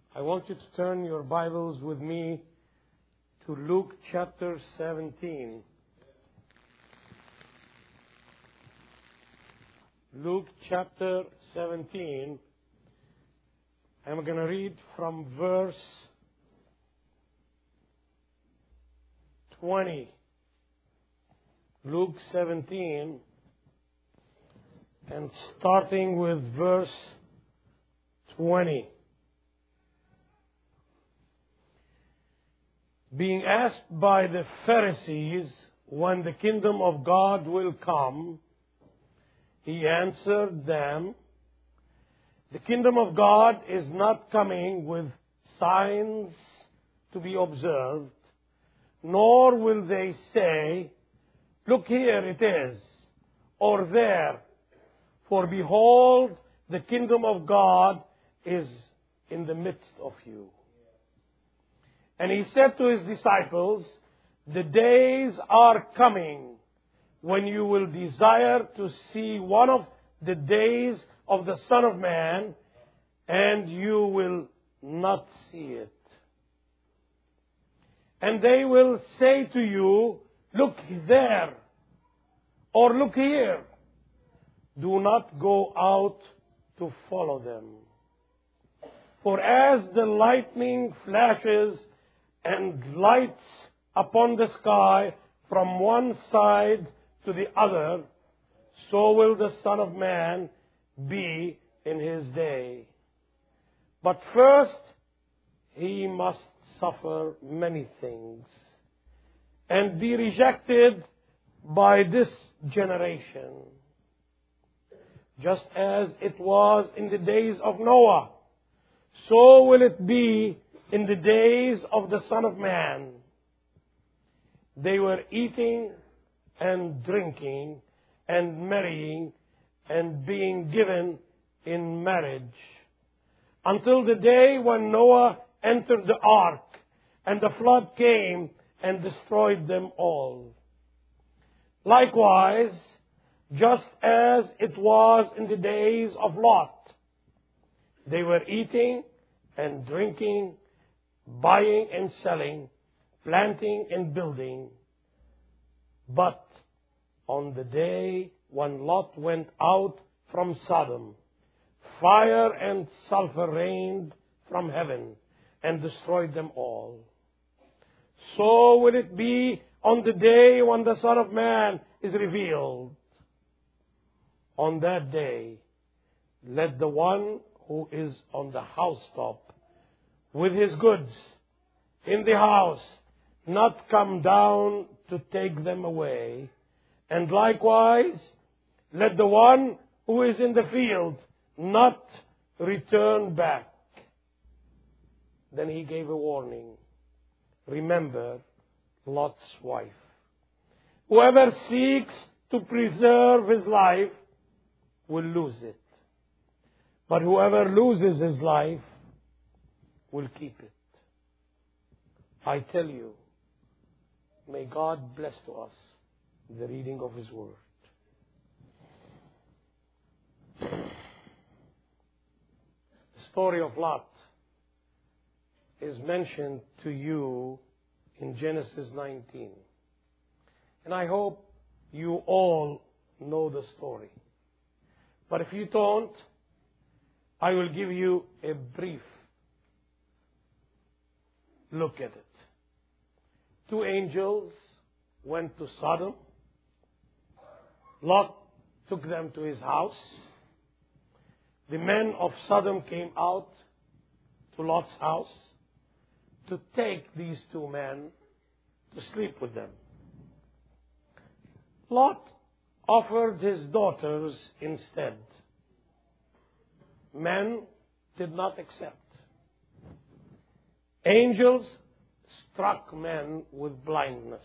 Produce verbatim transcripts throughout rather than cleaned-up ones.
I want you to turn your Bibles with me to Luke chapter seventeen. Luke chapter seventeen. I'm going to read from verse twenty. Luke seventeen, and starting with verse twenty. Being asked by the Pharisees when the kingdom of God will come, he answered them, "The kingdom of God is not coming with signs to be observed, nor will they say, 'Look, here it is,' or 'there,' for behold, the kingdom of God is in the midst of you." And he said to his disciples, "The days are coming when you will desire to see one of the days of the Son of Man, and you will not see it. And they will say to you, 'Look there,' or 'Look here.' Do not go out to follow them. For as the lightning flashes and lights upon the sky from one side to the other, so will the Son of Man be in his day. But first he must suffer many things and be rejected by this generation. Just as it was in the days of Noah, so will it be in the days of the Son of Man. They were eating and drinking and marrying and being given in marriage, until the day when Noah entered the ark, and the flood came and destroyed them all. Likewise, just as it was in the days of Lot, they were eating and drinking, buying and selling, planting and building. But on the day when Lot went out from Sodom, fire and sulfur rained from heaven and destroyed them all. So will it be on the day when the Son of Man is revealed. On that day, let the one who is on the housetop with his goods in the house not come down to take them away. And likewise, let the one who is in the field not return back." Then he gave a warning. "Remember Lot's wife. Whoever seeks to preserve his life will lose it. But whoever loses his life will keep it. I tell you, may God bless to us the reading of His Word." The story of Lot is mentioned to you in Genesis nineteen. And I hope you all know the story. But if you don't, I will give you a brief look at it. Two angels went to Sodom. Lot took them to his house. The men of Sodom came out to Lot's house to take these two men to sleep with them. Lot offered his daughters instead. Men did not accept. Angels struck men with blindness.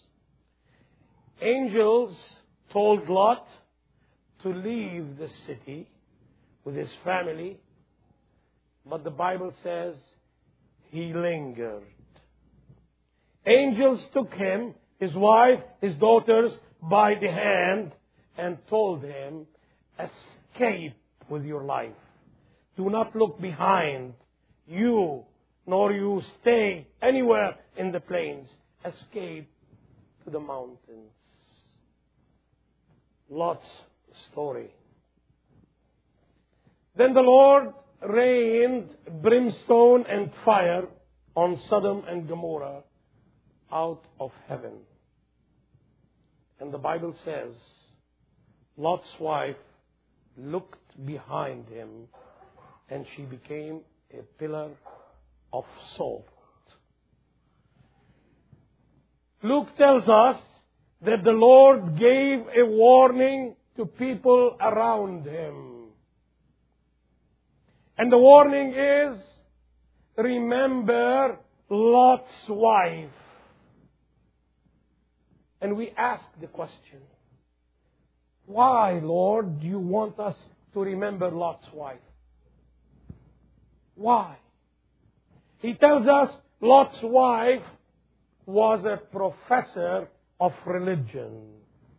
Angels told Lot to leave the city with his family, but the Bible says he lingered. Angels took him, his wife, his daughters by the hand and told him, "Escape with your life. Do not look behind you, nor you stay anywhere in the plains. Escape to the mountains. Lot's story. Then the Lord rained brimstone and fire on Sodom and Gomorrah out of heaven. And the Bible says, Lot's wife looked behind him, and she became a pillar of salt. Luke tells us that the Lord gave a warning to people around him. And the warning is, remember Lot's wife. And we ask the question, why, Lord, do you want us to remember Lot's wife? Why? He tells us Lot's wife was a professor of religion.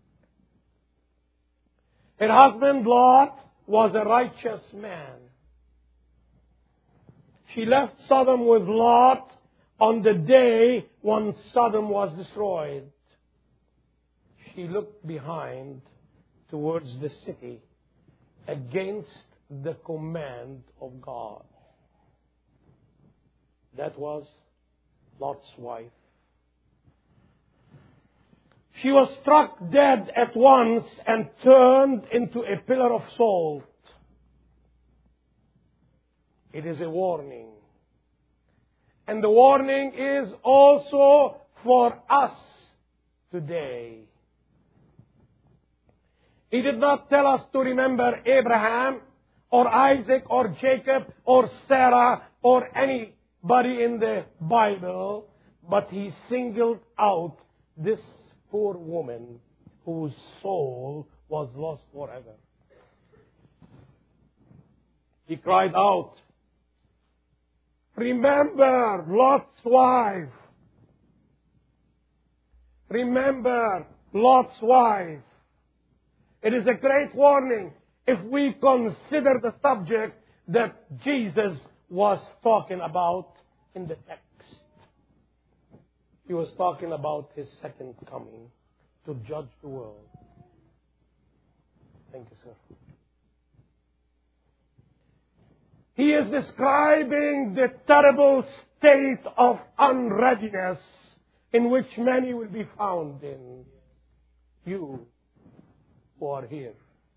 Her husband Lot was a righteous man. She left Sodom with Lot on the day when Sodom was destroyed. She looked behind towards the city against the command of God. That was Lot's wife. She was struck dead at once and turned into a pillar of salt. It is a warning. And the warning is also for us today. He did not tell us to remember Abraham or Isaac or Jacob or Sarah or anybody in the Bible, but He singled out this poor woman whose soul was lost forever. He cried out, remember Lot's wife. Remember Lot's wife. It is a great warning if we consider the subject that Jesus was talking about in the text. He was talking about His second coming to judge the world. Thank you, sir. He is describing the terrible state of unreadiness in which many will be found in. You who are here.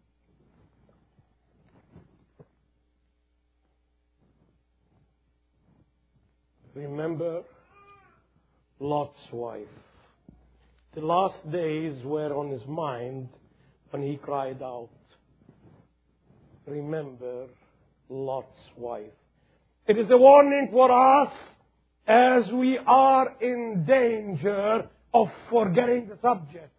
Remember Lot's wife. The last days were on his mind when he cried out, remember Lot's wife. It is a warning for us as we are in danger of forgetting the subject.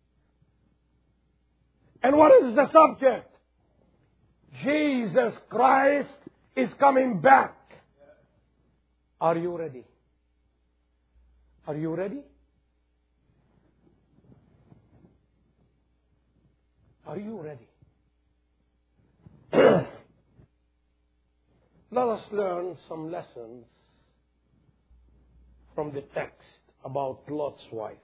And what is the subject? Jesus Christ is coming back. Are you ready? Are you ready? Are you ready? Let us learn some lessons from the text about Lot's wife.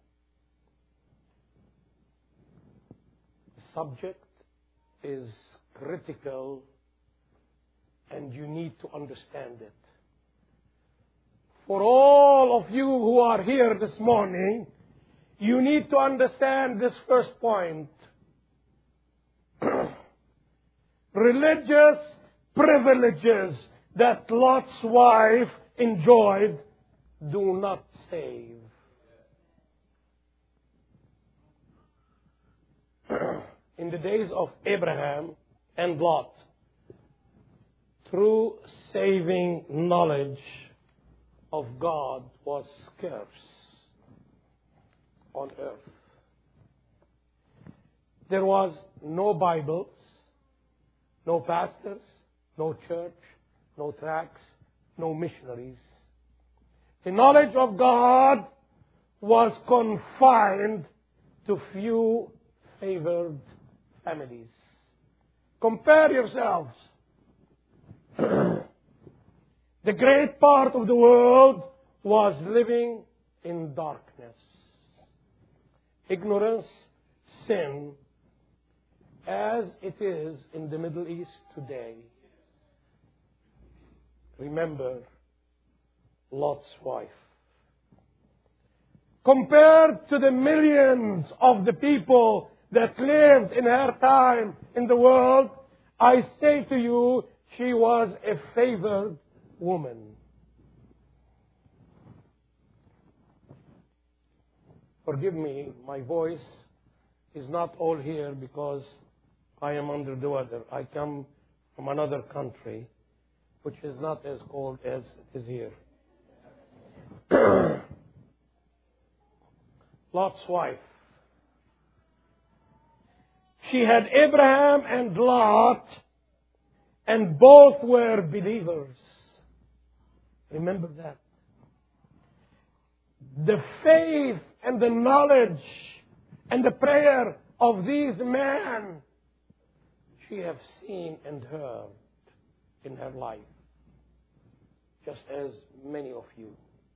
The subject is critical and you need to understand it. For all of you who are here this morning, you need to understand this first point. Religious privileges that Lot's wife enjoyed do not save. In the days of Abraham and Lot, true saving knowledge of God was scarce on earth. There was no Bibles, no pastors, no church, no tracts, no missionaries. The knowledge of God was confined to few favored families. Compare yourselves. The great part of the world was living in darkness. Ignorance, sin, as it is in the Middle East today. Remember Lot's wife. Compared to the millions of the people that lived in her time in the world, I say to you, she was a favored woman. Forgive me, my voice is not all here because I am under the weather. I come from another country, which is not as cold as it is here. Lot's wife. She had Abraham and Lot, and both were believers. Remember that. The faith and the knowledge and the prayer of these men, she have seen and heard in her life, just as many of you.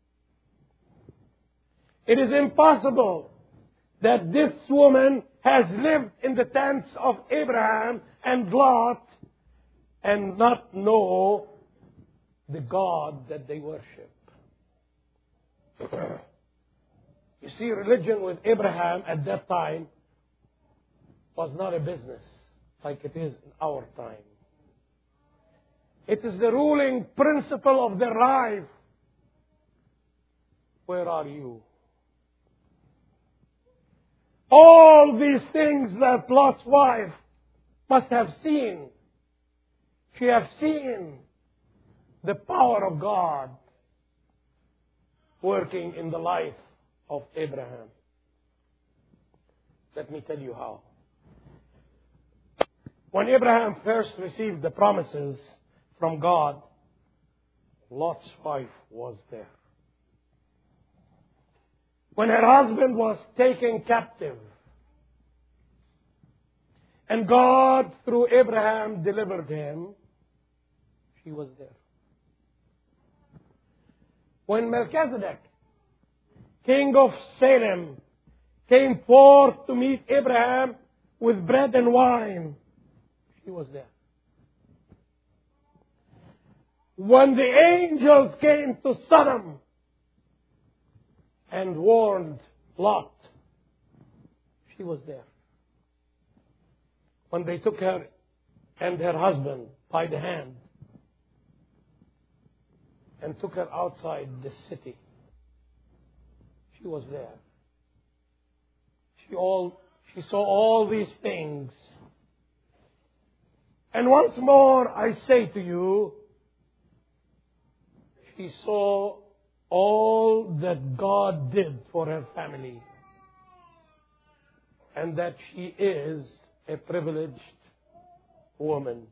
It is impossible that this woman has lived in the tents of Abraham and Lot and not know the God that they worship. You see, religion with Abraham at that time was not a business like it is in our time. It is the ruling principle of their life. Where are you? All these things that Lot's wife must have seen. She has seen the power of God working in the life of Abraham. Let me tell you how. When Abraham first received the promises from God, Lot's wife was there. When her husband was taken captive, and God, through Abraham, delivered him, she was there. When Melchizedek, king of Salem, came forth to meet Abraham with bread and wine, she was there. When the angels came to Sodom and warned Lot, she was there. When they took her and her husband by the hand and took her outside the city, she was there. She all she saw all these things. And once more I say to you, she saw all that God did for her family, and that she is a privileged woman.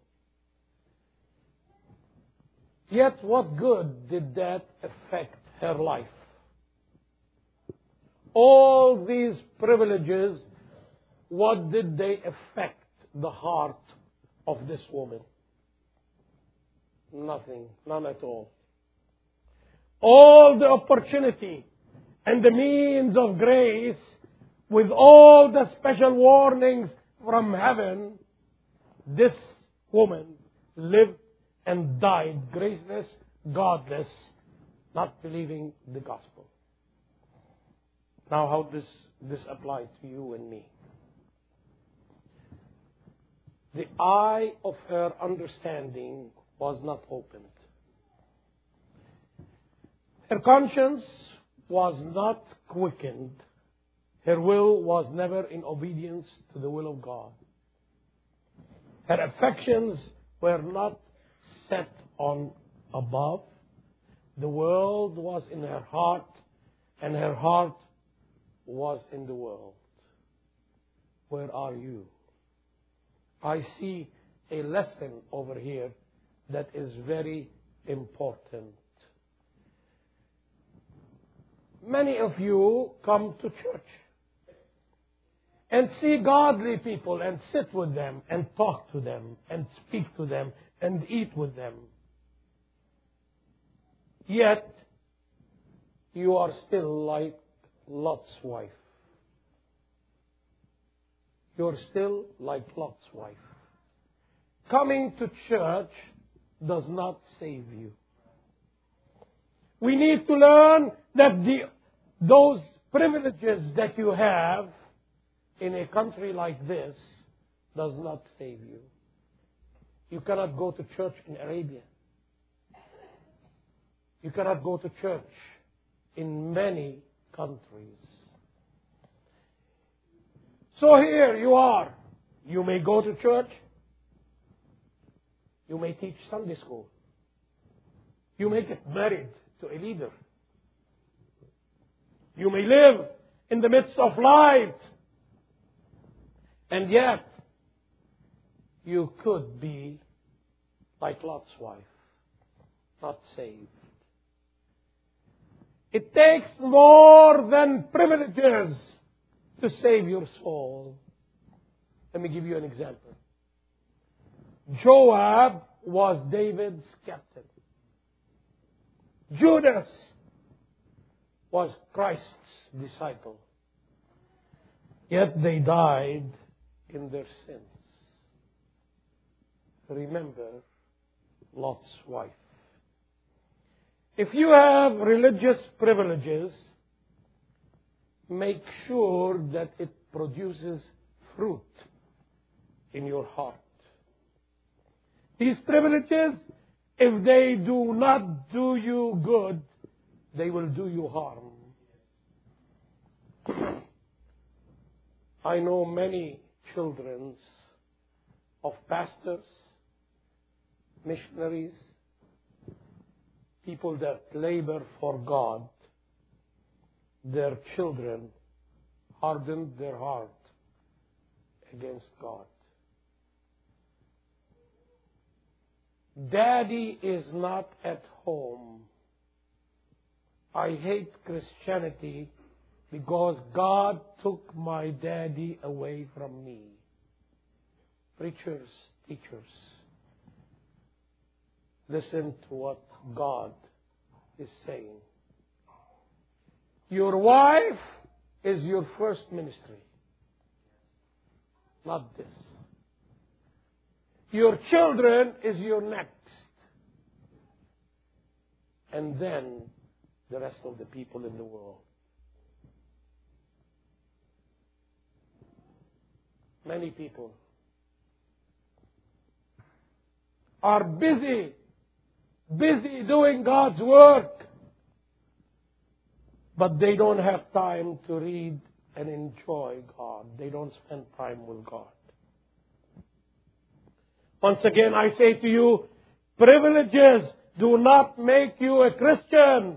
Yet what good did that affect her life? All these privileges, what did they affect the heart of this woman? Nothing, none at all. All the opportunity and the means of grace, with all the special warnings from heaven, this woman lived and died graceless, godless, not believing the gospel. Now how does this apply to you and me? The eye of her understanding was not opened. Her conscience was not quickened. Her will was never in obedience to the will of God. Her affections were not set on above. The world was in her heart, and her heart was in the world. Where are you? I see a lesson over here that is very important. Many of you come to church and see godly people and sit with them and talk to them and speak to them and eat with them. Yet, you are still like Lot's wife. You're still like Lot's wife. Coming to church does not save you. We need to learn that the, those privileges that you have in a country like this does not save you. You cannot go to church in Arabia. You cannot go to church in many countries. So here you are. You may go to church. You may teach Sunday school. You may get married to a leader. You may live in the midst of light. And yet, you could be like Lot's wife, not saved. It takes more than privileges to save your soul. Let me give you an example. Joab was David's captain. Judas was Christ's disciple. Yet they died in their sins. Remember Lot's wife. If you have religious privileges, make sure that it produces fruit in your heart. These privileges, if they do not do you good, they will do you harm. I know many children of pastors, missionaries, people that labor for God. Their children hardened their heart against God. Daddy is not at home. I hate Christianity because God took my daddy away from me. Preachers, teachers, listen to what God is saying. Your wife is your first ministry, not this. Your children is your next. And then the rest of the people in the world. Many people are busy, busy doing God's work, but they don't have time to read and enjoy God. They don't spend time with God. Once again, I say to you, privileges do not make you a Christian.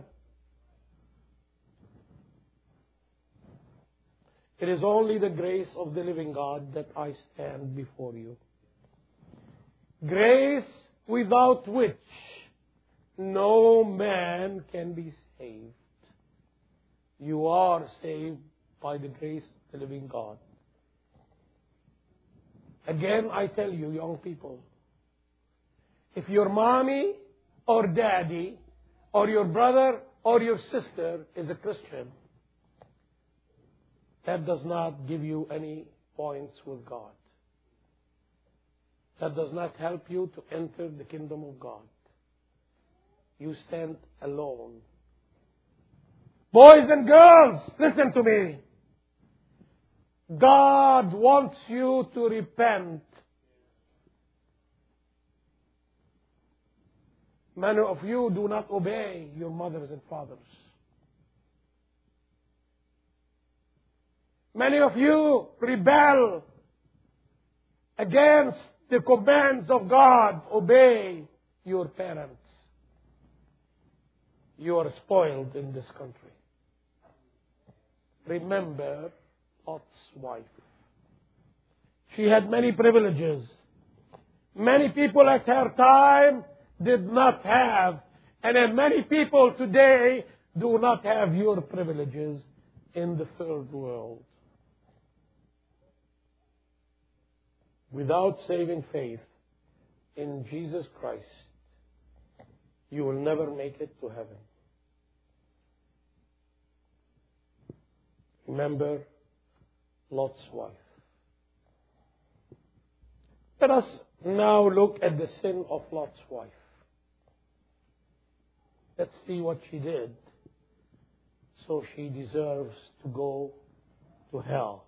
It is only the grace of the living God that I stand before you. Grace without which no man can be saved. You are saved by the grace of the living God. Again, I tell you, young people, if your mommy or daddy or your brother or your sister is a Christian, that does not give you any points with God. That does not help you to enter the kingdom of God. You stand alone. Boys and girls, listen to me. God wants you to repent. Many of you do not obey your mothers and fathers. Many of you rebel against the commands of God. Obey your parents. You are spoiled in this country. Remember Lot's wife. She had many privileges. Many people at her time did not have, and then many people today do not have your privileges in the third world. Without saving faith in Jesus Christ, you will never make it to heaven. Remember Lot's wife. Let us now look at the sin of Lot's wife. Let's see what she did, so she deserves to go to hell.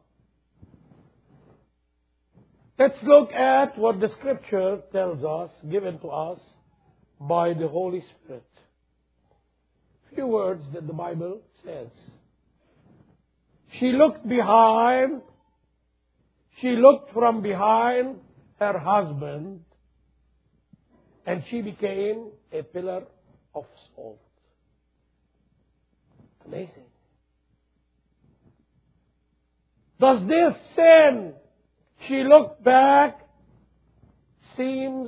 Let's look at what the Scripture tells us, given to us by the Holy Spirit. A few words that the Bible says. She looked behind, she looked from behind her husband, and she became a pillar of salt. Amazing. Does this sin, she looked back, seems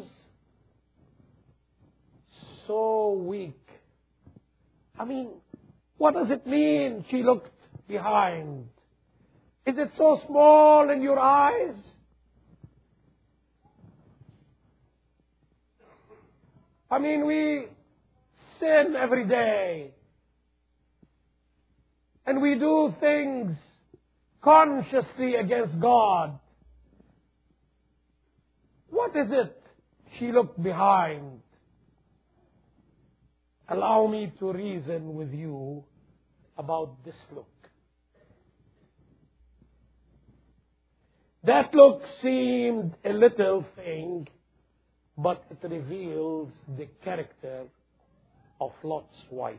so weak? I mean, what does it mean she looked behind? Is it so small in your eyes? I mean, we sin every day. And we do things consciously against God. What is it she looked behind? Allow me to reason with you about this look. That look seemed a little thing, but it reveals the character of Lot's wife.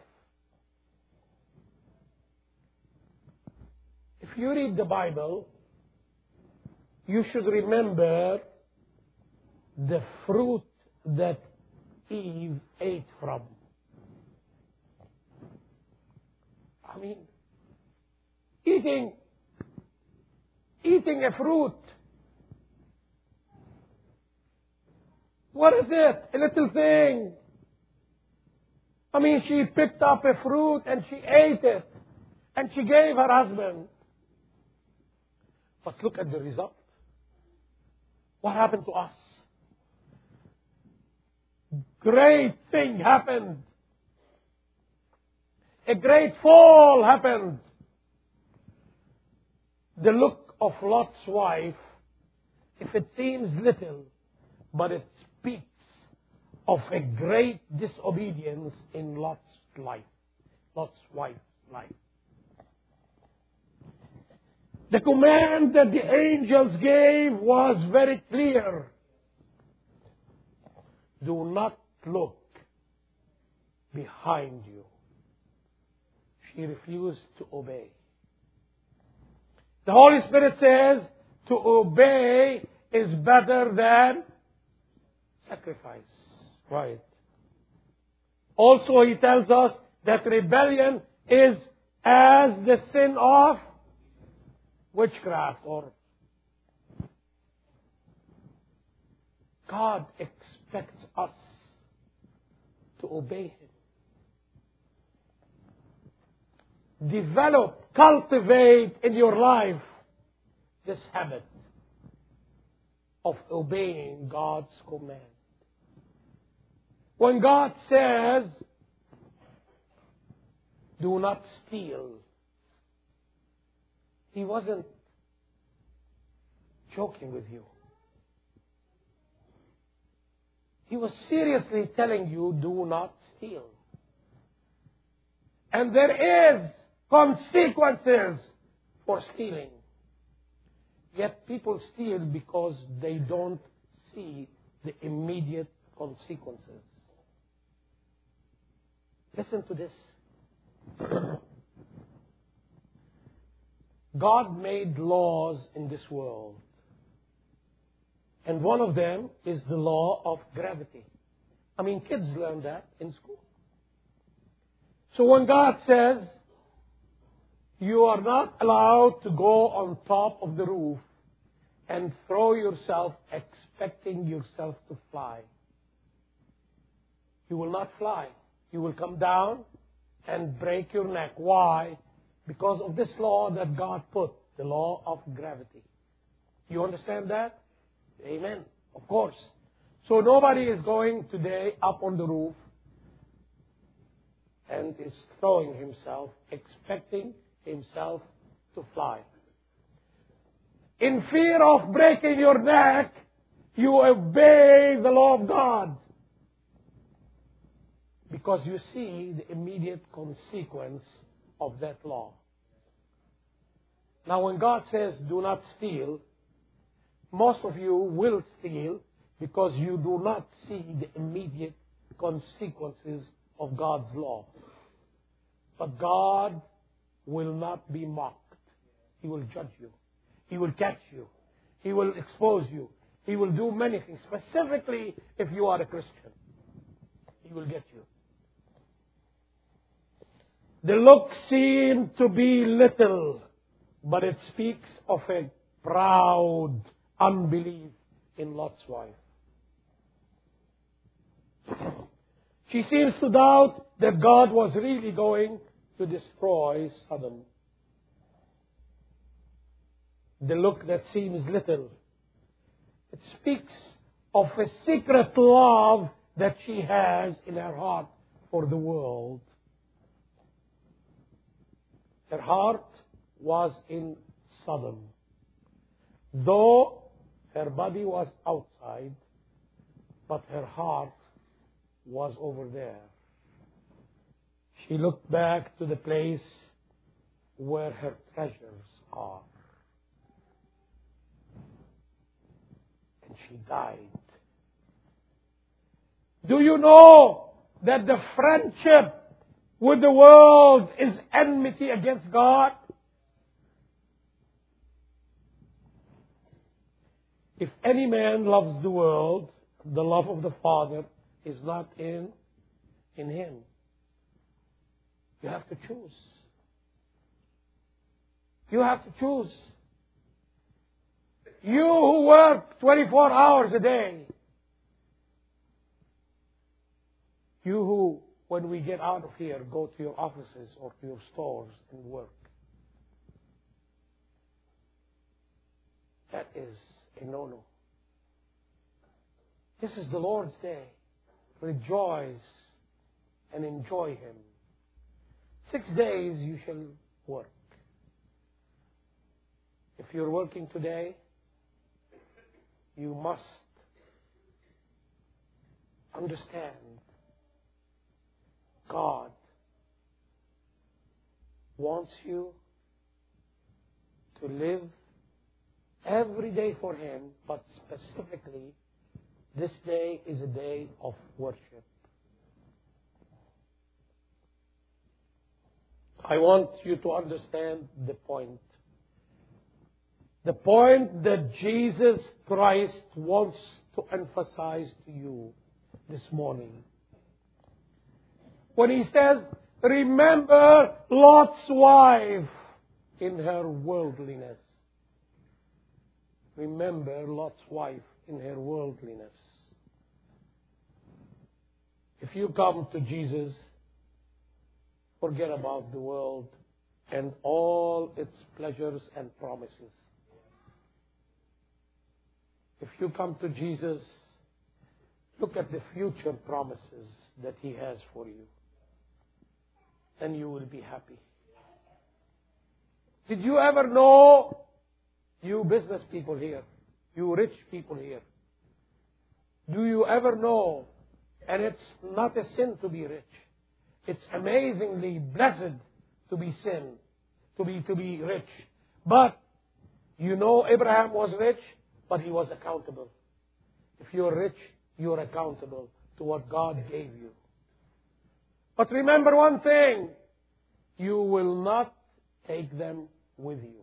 If you read the Bible, you should remember the fruit that Eve ate from. I mean, eating, eating a fruit. What is it? A little thing. I mean, she picked up a fruit and she ate it. And she gave her husband. But look at the result. What happened to us? Great thing happened. A great fall happened. The look of Lot's wife, if it seems little, but it speaks of a great disobedience in Lot's life, Lot's wife's life. The command that the angels gave was very clear. Do not look behind you. She refused to obey. The Holy Spirit says to obey is better than sacrifice. Right. Also, He tells us that rebellion is as the sin of witchcraft, or God expects us to obey Him. Develop, cultivate in your life this habit of obeying God's command. When God says, do not steal, He wasn't joking with you. He was seriously telling you, do not steal. And there is consequences for stealing. Yet people steal because they don't see the immediate consequences. Listen to this. God made laws in this world. And one of them is the law of gravity. I mean, kids learn that in school. So when God says, you are not allowed to go on top of the roof and throw yourself expecting yourself to fly, you will not fly. You will come down and break your neck. Why? Because of this law that God put, the law of gravity. You understand that? Amen. Of course. So nobody is going today up on the roof and is throwing himself, expecting himself to fly. In fear of breaking your neck, you obey the law of God. Because you see the immediate consequence of that law. Now when God says, do not steal, most of you will steal because you do not see the immediate consequences of God's law. But God will not be mocked. He will judge you. He will catch you. He will expose you. He will do many things. Specifically, if you are a Christian, He will get you. The look seemed to be little, but it speaks of a proud unbelief in Lot's wife. She seems to doubt that God was really going to destroy Sodom. The look that seems little, it speaks of a secret love that she has in her heart for the world. Her heart was in Sodom. Though her body was outside, but her heart was over there. She looked back to the place where her treasures are. And she died. Do you know that the friendship with the world is enmity against God? If any man loves the world, the love of the Father is not in, in him. You have to choose. You have to choose. You who work twenty-four hours a day. You who, when we get out of here, go to your offices or to your stores and work. That is a no-no. This is the Lord's day. Rejoice and enjoy Him. Six days you shall work. If you're working today, you must understand God wants you to live every day for Him, but specifically, this day is a day of worship. I want you to understand the point. The point that Jesus Christ wants to emphasize to you this morning. When He says, remember Lot's wife in her worldliness. Remember Lot's wife in her worldliness. If you come to Jesus, forget about the world and all its pleasures and promises. If you come to Jesus, look at the future promises that He has for you. And you will be happy. Did you ever know, you business people here, you rich people here, do you ever know, and it's not a sin to be rich. It's amazingly blessed to be sin, to be, to be rich. But, you know Abraham was rich, but he was accountable. If you're rich, you're accountable to what God gave you. But remember one thing, you will not take them with you.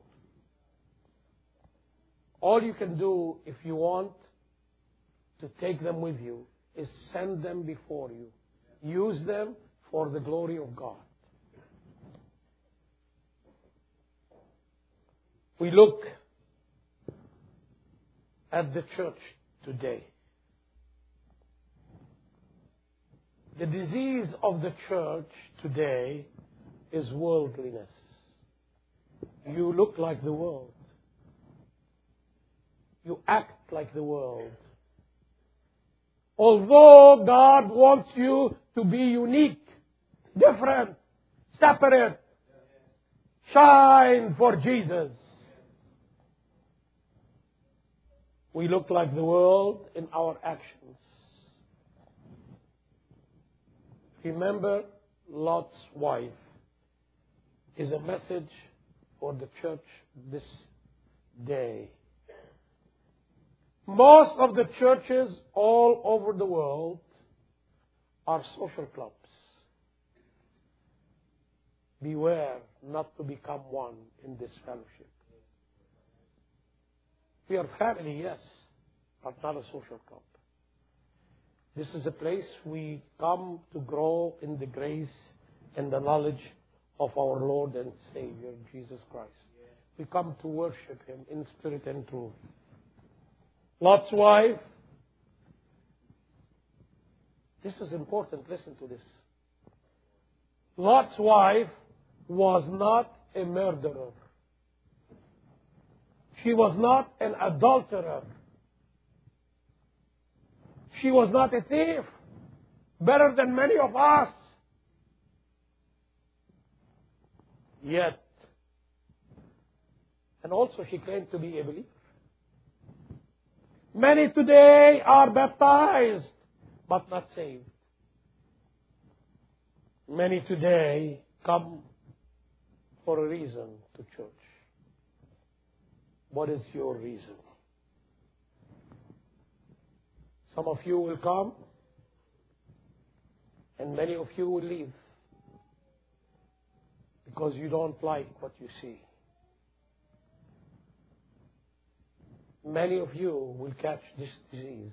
All you can do if you want to take them with you is send them before you. Use them for the glory of God. We look at the church today. The disease of the church today is worldliness. You look like the world. You act like the world. Although God wants you to be unique, different, separate. Shine for Jesus. We look like the world in our actions. Remember, Lot's wife is a message for the church this day. Most of the churches all over the world are social clubs. Beware not to become one in this fellowship. We are family, yes, but not a social club. This is a place we come to grow in the grace and the knowledge of our Lord and Savior, Jesus Christ. We come to worship Him in spirit and truth. Lot's wife, this is important, listen to this. Lot's wife was not a murderer. She was not an adulterer. She was not a thief, better than many of us. Yet, and also she claimed to be a believer. Many today are baptized, but not saved. Many today come for a reason to church. What is your reason? Some of you will come, and many of you will leave because you don't like what you see. Many of you will catch this disease,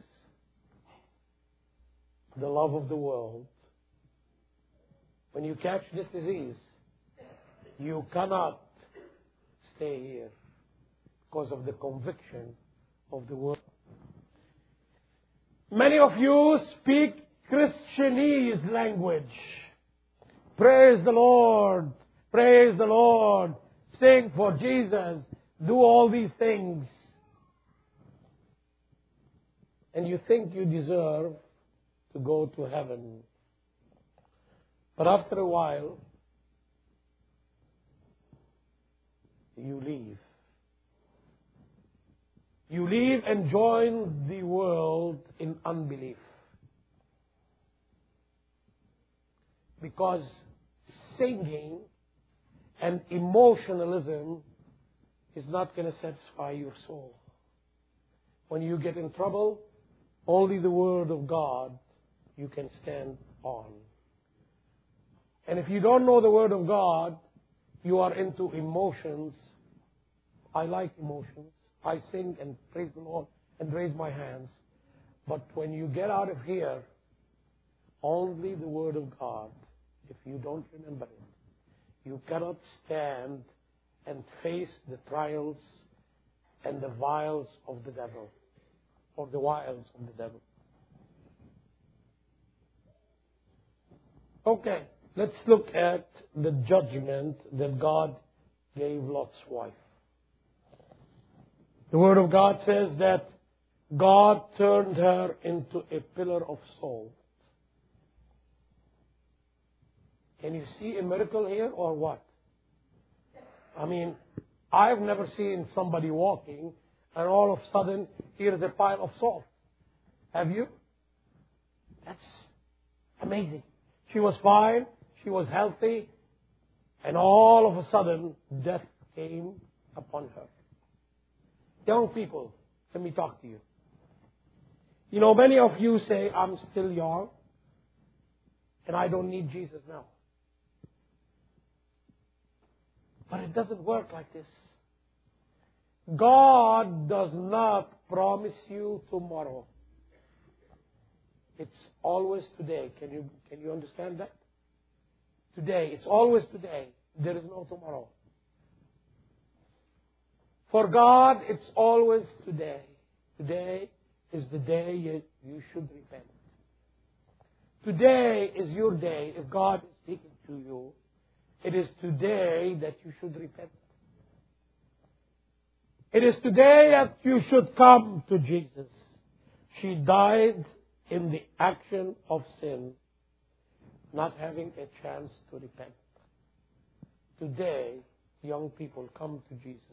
the love of the world. When you catch this disease, you cannot stay here because of the conviction of the world. Many of you speak Christianese language. Praise the Lord. Praise the Lord. Sing for Jesus. Do all these things. And you think you deserve to go to heaven. But after a while, you leave. You leave and join the world in unbelief. Because singing and emotionalism is not going to satisfy your soul. When you get in trouble, only the Word of God you can stand on. And if you don't know the Word of God, you are into emotions. I like emotions. I sing and praise the Lord and raise my hands. But when you get out of here, only the Word of God, if you don't remember it, you cannot stand and face the trials and the wiles of the devil, or the wiles of the devil. Okay, let's look at the judgment that God gave Lot's wife. The Word of God says that God turned her into a pillar of salt. Can you see a miracle here or what? I mean, I've never seen somebody walking and all of a sudden here's a pile of salt. Have you? That's amazing. She was fine, she was healthy, and all of a sudden death came upon her. Young people, let me talk to you. You know, many of you say, I'm still young and I don't need Jesus now. But it doesn't work like this. God does not promise you tomorrow. It's always today. Can you, can you understand that? Today. It's always today. There is no tomorrow. For God, it's always today. Today is the day you, you should repent. Today is your day. If God is speaking to you, it is today that you should repent. It is today that you should come to Jesus. She died in the action of sin. not having a chance to repent. Today, young people, come to Jesus.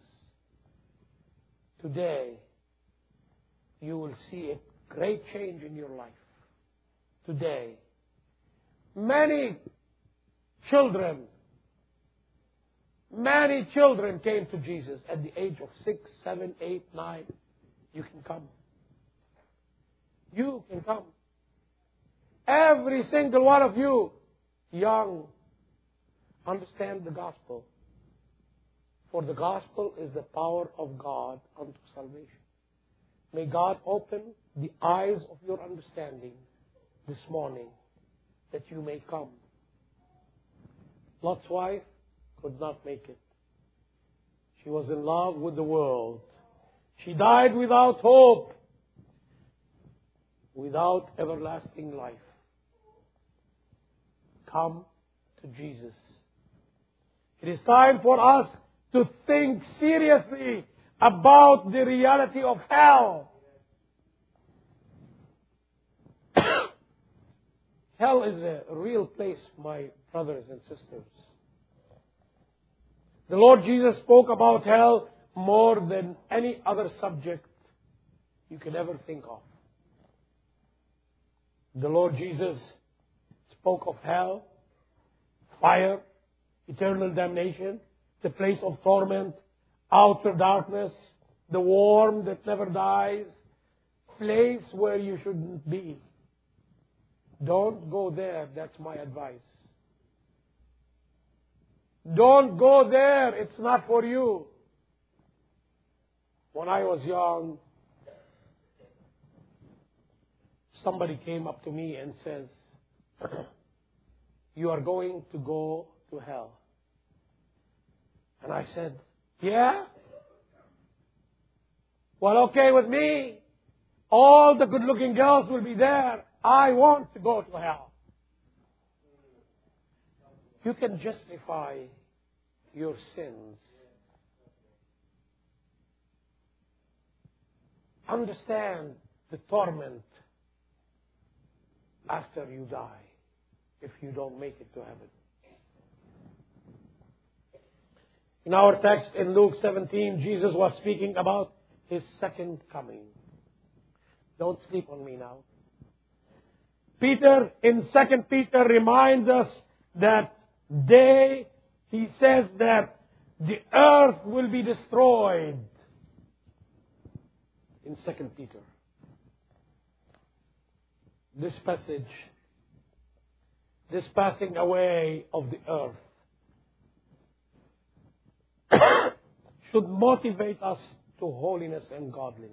Today, you will see a great change in your life. Today, many children, many children came to Jesus at the age of six, seven, eight, nine. You can come. You can come. Every single one of you, young, understand the gospel. For the gospel is the power of God unto salvation. May God open the eyes of your understanding this morning that you may come. Lot's wife could not make it. She was in love with the world. She died without hope, without everlasting life. Come to Jesus. It is time for us to think seriously about the reality of hell. Hell is a real place, my brothers and sisters. The Lord Jesus spoke about hell more than any other subject you could ever think of. The Lord Jesus spoke of hell, fire, eternal damnation, the place of torment, outer darkness, the worm that never dies, place where you shouldn't be. Don't go there. That's my advice. Don't go there. It's not for you. When I was young, somebody came up to me and says, you are going to go to hell. And I said, yeah? Well, okay with me. All the good-looking girls will be there. I want to go to hell. You can justify your sins. Understand the torment after you die if you don't make it to heaven. In our text in Luke seventeen, Jesus was speaking about His second coming. Don't sleep on me now. Peter, in Second Peter, reminds us that day, he says that the earth will be destroyed. In Second Peter. This passage, this passing away of the earth, should motivate us to holiness and godliness.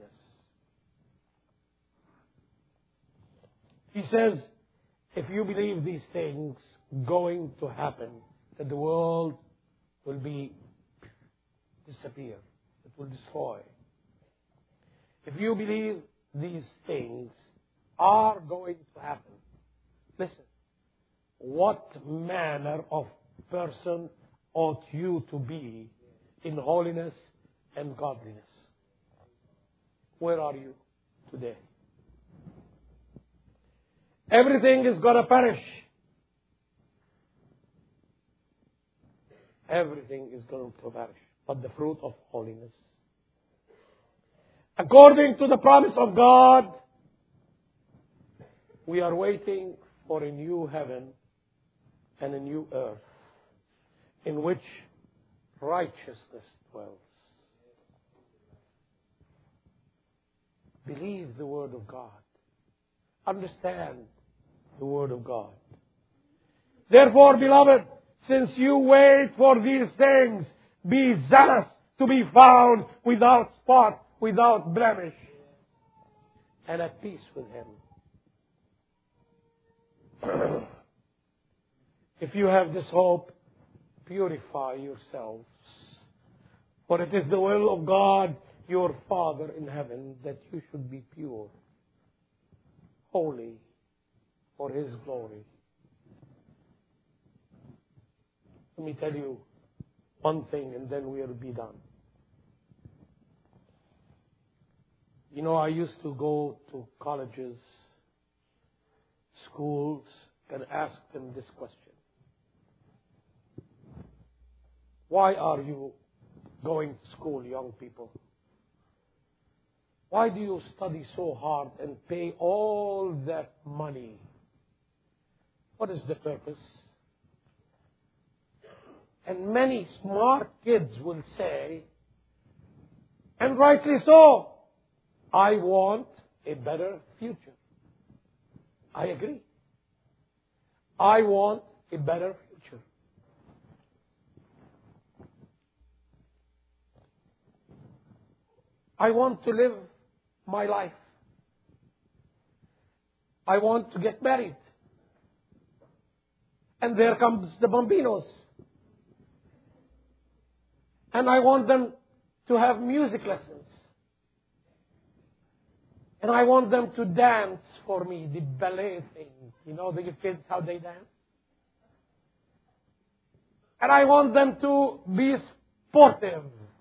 He says, if you believe these things going to happen, that the world will be disappear, it will destroy. If you believe these things are going to happen, listen, what manner of person ought you to be in holiness and godliness? Where are you today? Everything is going to perish. Everything is going to perish. But the fruit of holiness, according to the promise of God, we are waiting for a new heaven and a new earth in which righteousness dwells. Believe the Word of God. Understand the Word of God. Therefore, beloved, since you wait for these things, be zealous to be found without spot, without blemish, and at peace with Him. If you have this hope, purify yourselves. For it is the will of God, your Father in heaven, that you should be pure, holy, for His glory. Let me tell you one thing and then we'll be done. You know, I used to go to colleges, schools, can ask them this question. Why are you going to school, young people? Why do you study so hard and pay all that money? What is the purpose? And many smart kids will say, and rightly so, I want a better future. I agree. I want a better future. I want to live my life. I want to get married. And there comes the bambinos. And I want them to have music lessons. And I want them to dance for me, the ballet thing. You know, the kids, how they dance. And I want them to be sportive.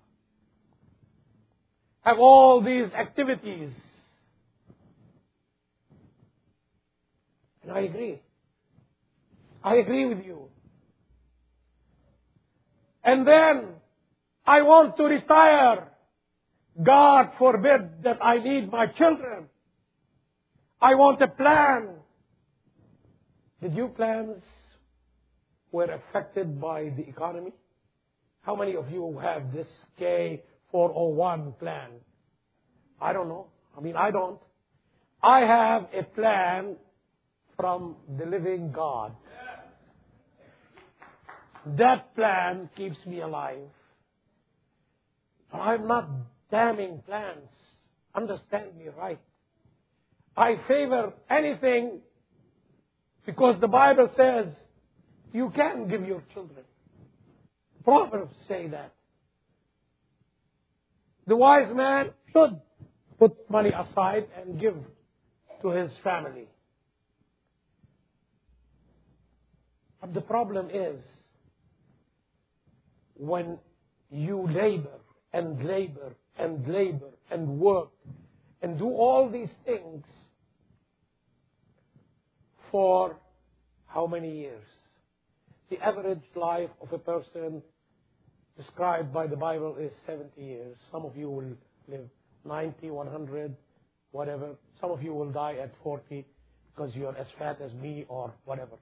Have all these activities. And I agree. I agree with you. And then I want to retire. God forbid that I need my children. I want a plan. Did your plans were affected by the economy? How many of you have this K four oh one plan? I don't know. I mean, I don't. I have a plan from the living God. That plan keeps me alive. I'm not damning plans. Understand me right. I favor anything because the Bible says you can give your children. Proverbs say that. The wise man should put money aside and give to his family. But the problem is when you labor and labor and labor and work and do all these things for how many years? The average life of a person described by the Bible is seventy years. Some of you will live ninety, one hundred, whatever. Some of you will die at forty because you're as fat as me or whatever.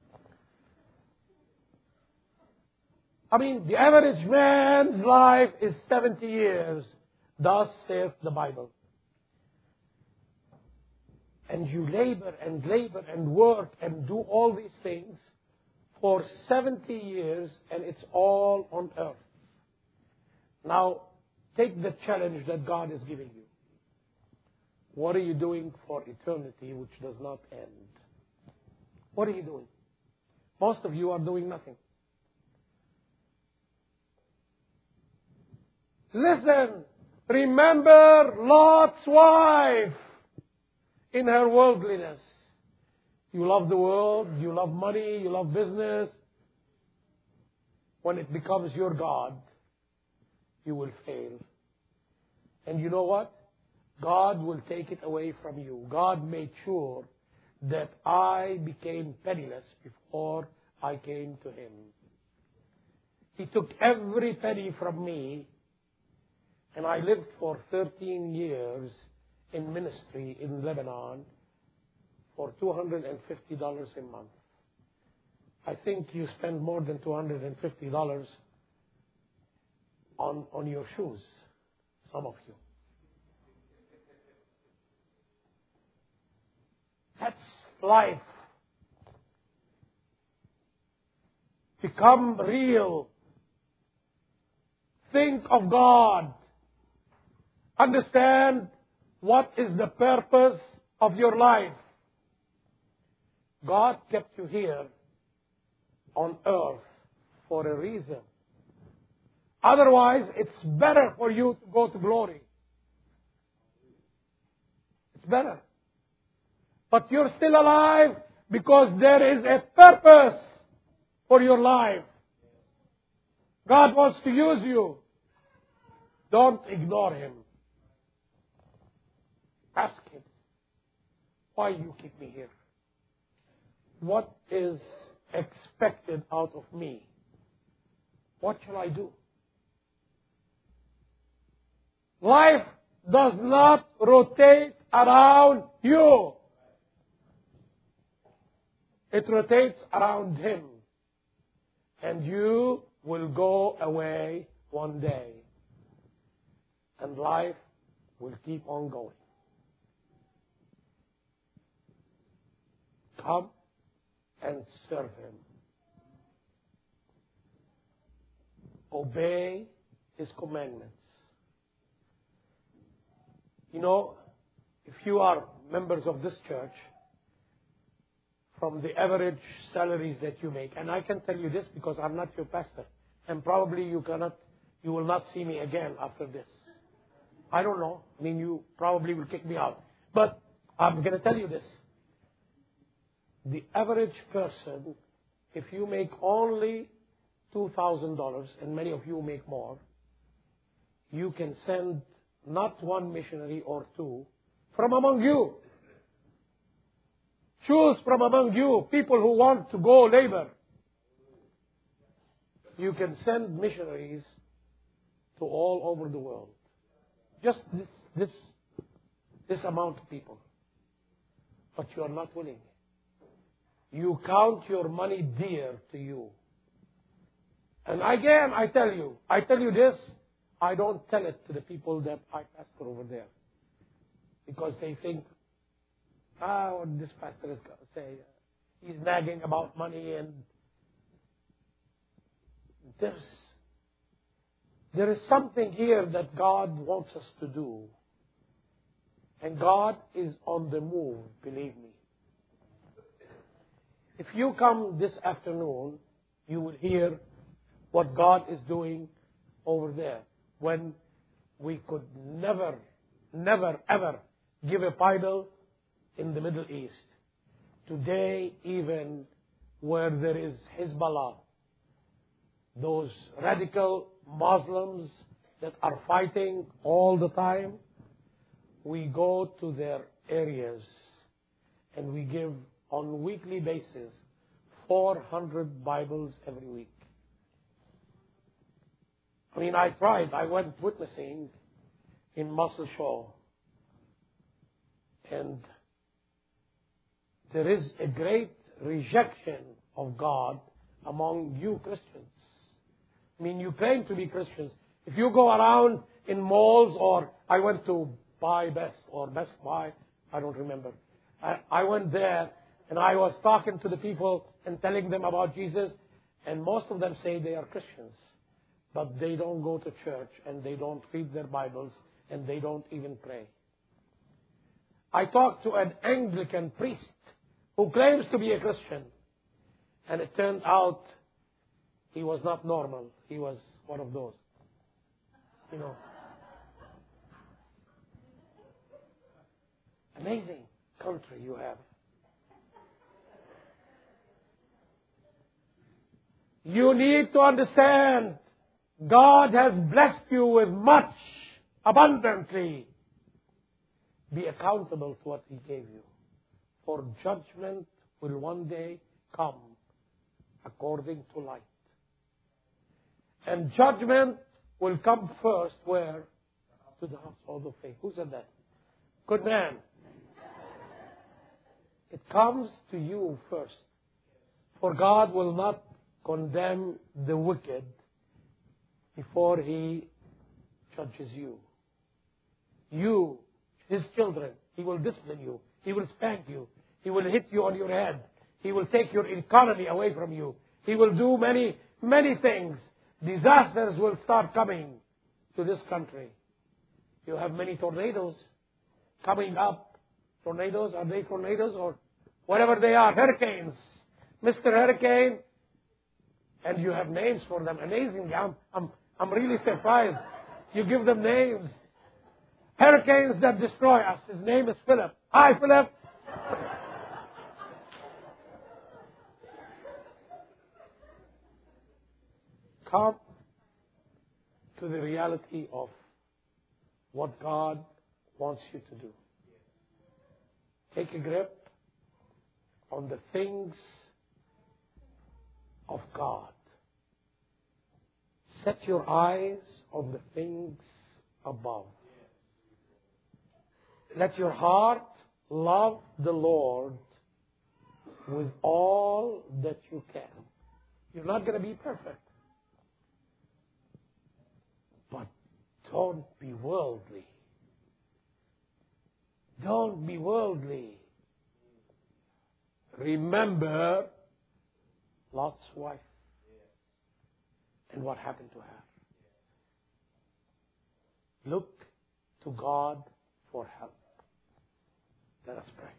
I mean, the average man's life is seventy years. Thus saith the Bible. And you labor and labor and work and do all these things for seventy years, and it's all on earth. Now, take the challenge that God is giving you. What are you doing for eternity which does not end? What are you doing? Most of you are doing nothing. Listen, remember Lot's wife in her worldliness. You love the world, you love money, you love business. When it becomes your God, you will fail. And you know what? God will take it away from you. God made sure that I became penniless before I came to Him. He took every penny from me, and I lived for thirteen years in ministry in Lebanon for two hundred fifty dollars a month. I think you spend more than two hundred fifty dollars on, on your shoes, some of you. That's life. Become real. Think of God. Understand what is the purpose of your life. God kept you here on earth for a reason. Otherwise, it's better for you to go to glory. It's better. But you're still alive because there is a purpose for your life. God wants to use you. Don't ignore Him. Ask Him, why you keep me here? what is expected out of me, what shall I do? Life does not rotate around you. It rotates around Him. And you will go away one day. And life will keep on going. Come and serve Him. Obey His commandments. You know, if you are members of this church, from the average salaries that you make, and I can tell you this because I'm not your pastor, and probably you cannot, you will not see me again after this. I don't know. I mean, you probably will kick me out. But I'm going to tell you this. The average person, if you make only two thousand dollars, and many of you make more, you can send not one missionary or two from among you. Choose from among you people who want to go labor. You can send missionaries to all over the world. Just this, this, this amount of people. But you are not willing. You count your money dear to you. And again, I tell you, I tell you this, I don't tell it to the people that I pastor over there. Because they think, ah, what this pastor is going to say. He's nagging about money, and there's, there is something here that God wants us to do. And God is on the move, believe me. If you come this afternoon, you will hear what God is doing over there. When we could never, never, ever give a Bible in the Middle East. Today, even where there is Hezbollah, those radical Muslims that are fighting all the time, we go to their areas and we give on a weekly basis four hundred Bibles every week. I mean, I tried. I went witnessing in Muscle Show. And there is a great rejection of God among you Christians. I mean, you claim to be Christians. If you go around in malls, or I went to Buy Best or Best Buy, I don't remember. I, I went there and I was talking to the people and telling them about Jesus, and most of them say they are Christians, but they don't go to church and they don't read their Bibles and they don't even pray. I talked to an Anglican priest who claims to be a Christian, and it turned out he was not normal. He was one of those. You know. Amazing country you have. You need to understand, God has blessed you with much, abundantly. Be accountable to what He gave you. For judgment will one day come according to light. And judgment will come first where? To the household of faith. Who said that? Good man. It comes to you first. For God will not condemn the wicked before He judges you. You, His children, He will discipline you. He will spank you. He will hit you on your head. He will take your economy away from you. He will do many, many things. Disasters will start coming to this country. You have many tornadoes coming up. Tornadoes, are they tornadoes or whatever they are? Hurricanes. Mister Hurricane. And you have names for them. Amazingly, I'm, I'm, I'm really surprised. You give them names. Hurricanes that destroy us. His name is Philip. Hi, Philip. Come to the reality of what God wants you to do. Take a grip on the things of God. Set your eyes on the things above. Let your heart love the Lord with all that you can. You're not going to be perfect. But don't be worldly. Don't be worldly. Remember Lot's wife and what happened to her. Look to God for help. Let us pray.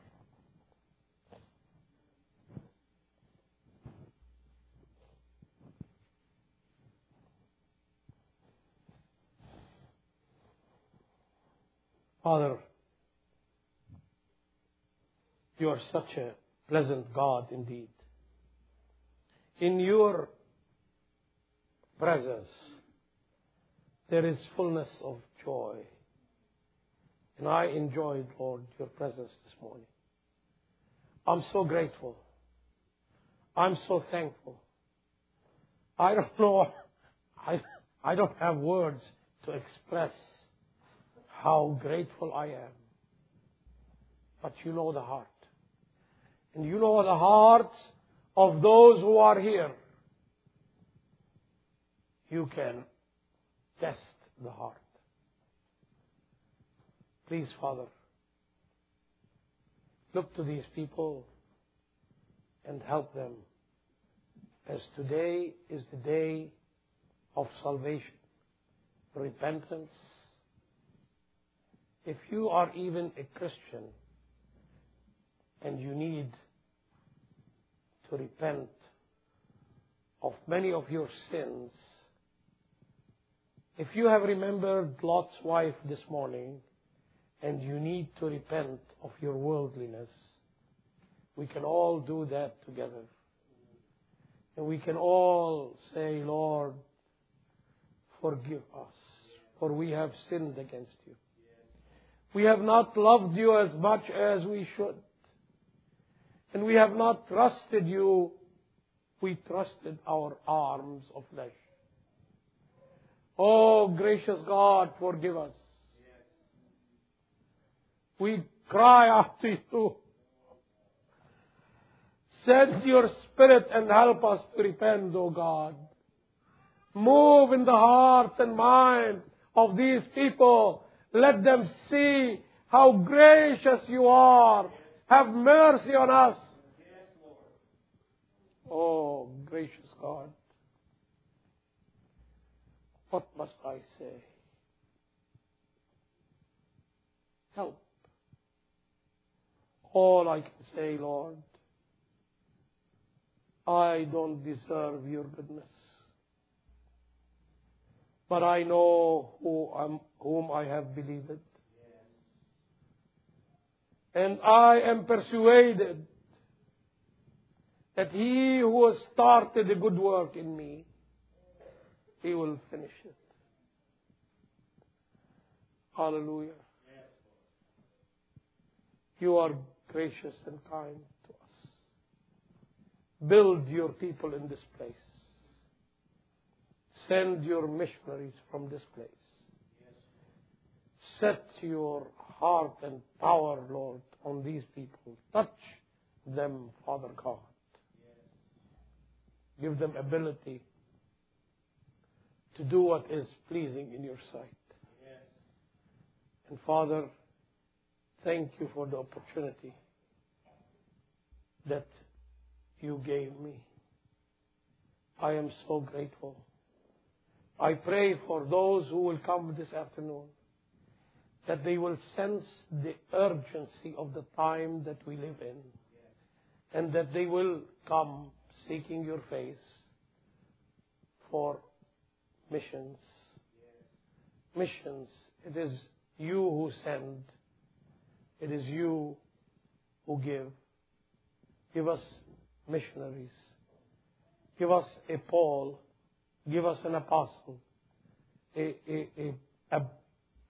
Father, you are such a pleasant God indeed. In your presence, there is fullness of joy. And I enjoyed, Lord, your presence this morning. I'm so grateful. I'm so thankful. I don't know, I, I don't have words to express how grateful I am. But you know the heart. And you know the hearts of those who are here. You can test the heart. Please, Father, look to these people and help them, as today is the day of salvation, repentance. If you are even a Christian and you need to repent of many of your sins, if you have remembered Lot's wife this morning and you need to repent of your worldliness, we can all do that together. And we can all say, Lord, forgive us, for we have sinned against you. We have not loved you as much as we should. And we have not trusted you. We trusted our arms of flesh. Oh, gracious God, forgive us. We cry out to you. Send your Spirit and help us to repent, O God. Move in the hearts and minds of these people. Let them see how gracious you are. Have mercy on us. Oh, gracious God. What must I say? Help. All I can say, Lord, I don't deserve your goodness. But I know who I'm, whom I have believed. And I am persuaded that he who has started a good work in me, he will finish it. Hallelujah. You are gracious and kind to us. Build your people in this place. Send your missionaries from this place. Set your heart and power, Lord, on these people. Touch them, Father God. Give them ability to do what is pleasing in your sight. And Father, thank you for the opportunity that you gave me. I am so grateful. I pray for those who will come this afternoon, that they will sense the urgency of the time that we live in, and that they will come seeking your face for missions. Missions. It is you who send. It is you who give. Give us missionaries. Give us a Paul. Give us an apostle. A, a, a, a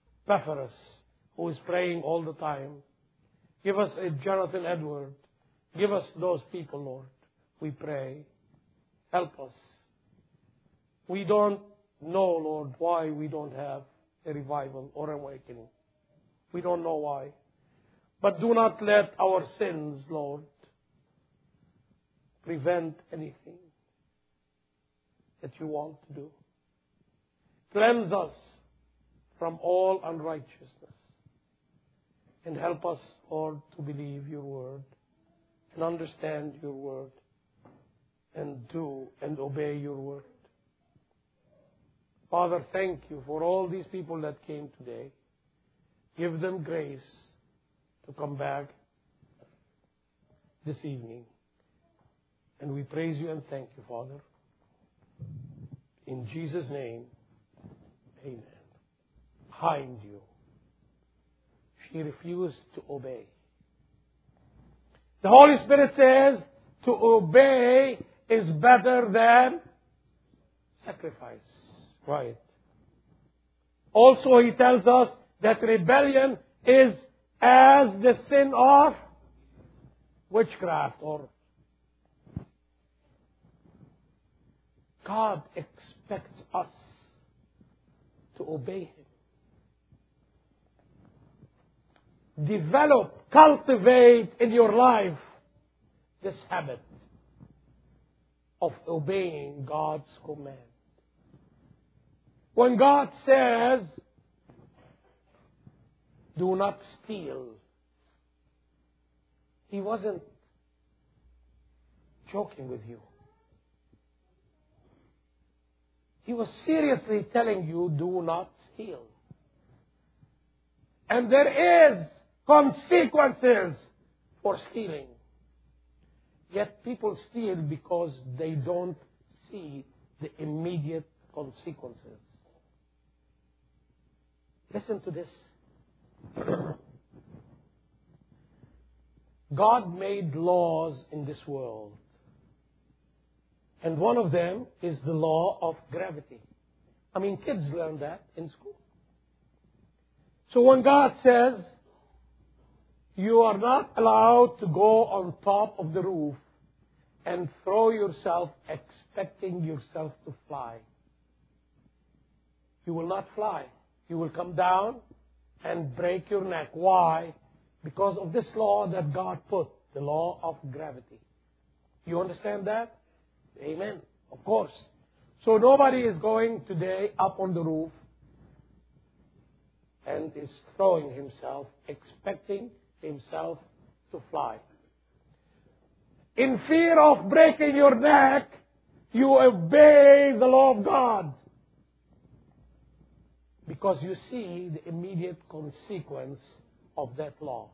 Epaphras who is praying all the time. Give us a Jonathan Edward. Give us those people, Lord. We pray. Help us. We don't know, Lord, why we don't have a revival or awakening. We don't know why. But do not let our sins, Lord, prevent anything that you want to do. Cleanse us from all unrighteousness. And help us, Lord, to believe your word and understand your word and do and obey your word. Father, thank you for all these people that came today. Give them grace to come back this evening. And we praise you and thank you, Father. In Jesus' name, amen. Behind you. She refused to obey. The Holy Spirit says to obey is better than sacrifice. Right. Also, he tells us that rebellion is as the sin of witchcraft. Or God expects us to obey Him. Develop, cultivate in your life this habit of obeying God's command. When God says, do not steal, He wasn't joking with you. He was seriously telling you, do not steal. And there is consequences for stealing. Yet people steal because they don't see the immediate consequences. Listen to this. God made laws in this world. And one of them is the law of gravity. I mean, kids learn that in school. So when God says, you are not allowed to go on top of the roof and throw yourself expecting yourself to fly, you will not fly. You will come down and break your neck. Why? Because of this law that God put, the law of gravity. You understand that? Amen. Of course. So nobody is going today up on the roof and is throwing himself, expecting himself to fly. In fear of breaking your neck, you obey the law of God. Because you see the immediate consequence of that law.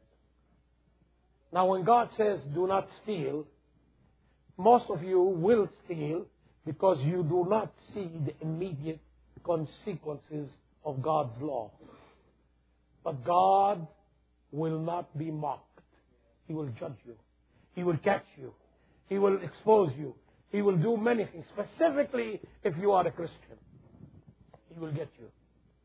Now when God says, do not steal, most of you will steal because you do not see the immediate consequences of God's law. But God will not be mocked. He will judge you. He will catch you. He will expose you. He will do many things. Specifically, if you are a Christian, He will get you.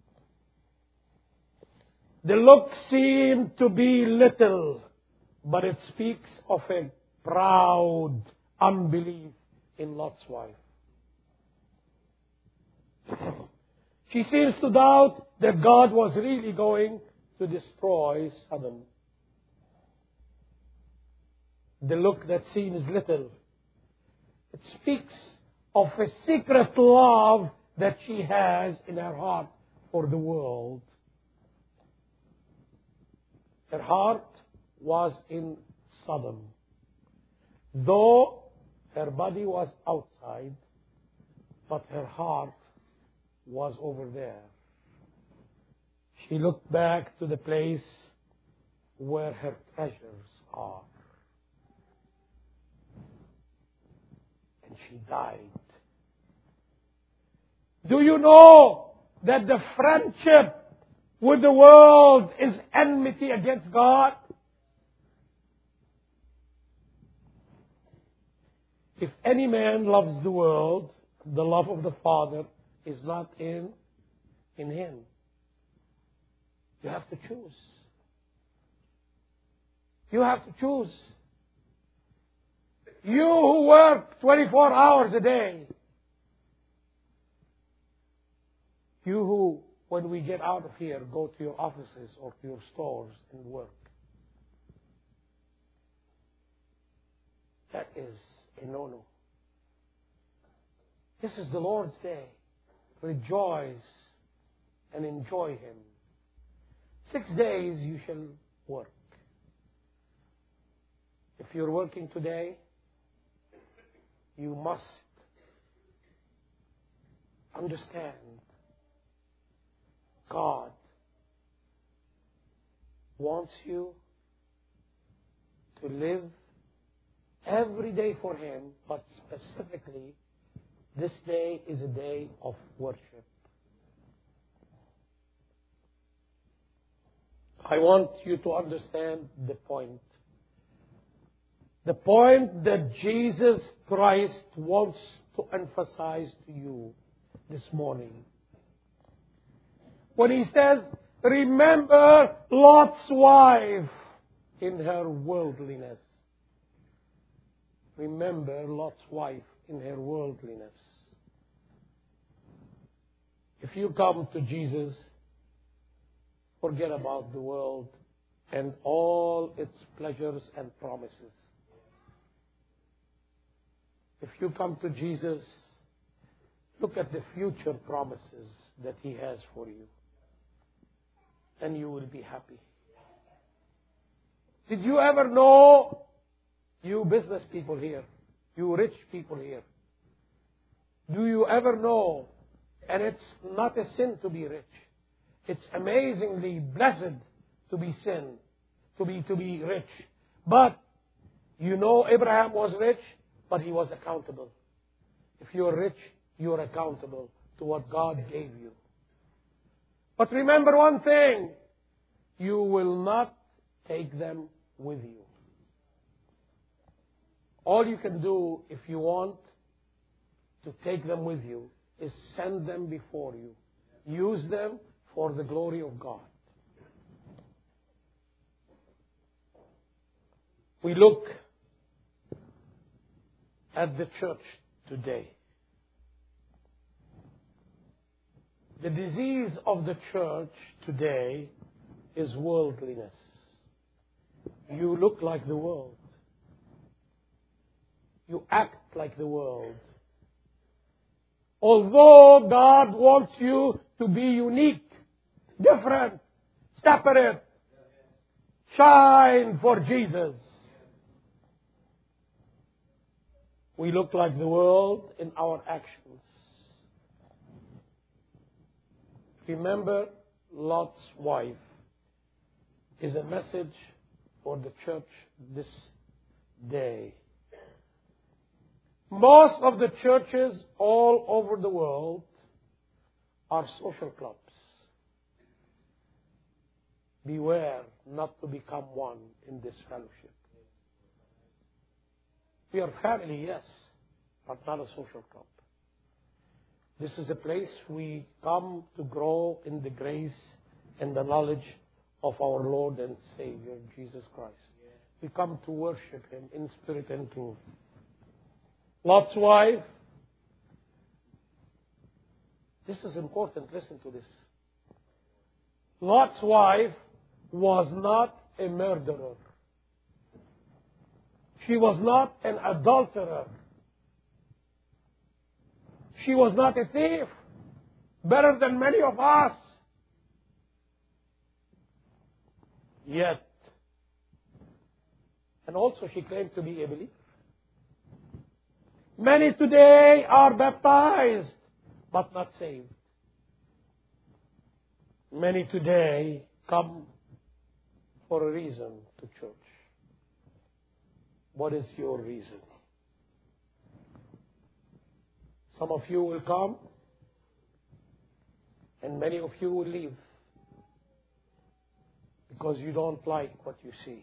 The look seemed to be little, but it speaks of a proud unbelief in Lot's wife. She seems to doubt that God was really going to destroy Sodom. The look that seems little, it speaks of a secret love that she has in her heart for the world. Her heart was in Sodom. Though her body was outside, but her heart was over there. She looked back to the place where her treasures are. And she died. Do you know that the friendship with the world is enmity against God? If any man loves the world, the love of the Father is not in, in him. You have to choose. You have to choose. You who work twenty-four hours a day. You who, when we get out of here, go to your offices or to your stores and work. That is a no-no. This is the Lord's day. Rejoice and enjoy Him. Six days you shall work. If you're working today, you must understand God wants you to live every day for Him, but specifically, this day is a day of worship. I want you to understand the point. The point that Jesus Christ wants to emphasize to you this morning. When He says, remember Lot's wife in her worldliness. Remember Lot's wife in her worldliness. If you come to Jesus, forget about the world and all its pleasures and promises. If you come to Jesus, look at the future promises that He has for you, and you will be happy. Did you ever know, you business people here, you rich people here, do you ever know, and it's not a sin to be rich, it's amazingly blessed to be sin, to be, to be rich. But you know Abraham was rich, but he was accountable. If you're rich, you're accountable to what God gave you. But remember one thing, you will not take them with you. All you can do if you want to take them with you is send them before you. Use them for the glory of God. We look at the church today. The disease of the church today is worldliness. You look like the world. You act like the world. Although God wants you to be unique, different, separate, shine for Jesus. We look like the world in our actions. Remember, Lot's wife is a message for the church this day. Most of the churches all over the world are social clubs. Beware not to become one in this fellowship. We are family, yes, but not a social club. This is a place we come to grow in the grace and the knowledge of our Lord and Savior, Jesus Christ. We come to worship Him in spirit and truth. Lot's wife, this is important, listen to this. Lot's wife was not a murderer. She was not an adulterer. She was not a thief, better than many of us. Yet, and also she claimed to be a believer. Many today are baptized, but not saved. Many today come for a reason to church. What is your reason? Some of you will come, and many of you will leave because you don't like what you see.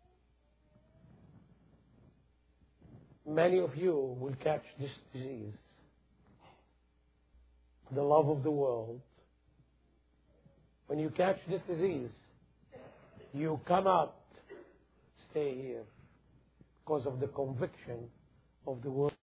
Many of you will catch this disease, the love of the world. When you catch this disease, you cannot stay here because of the conviction of the world.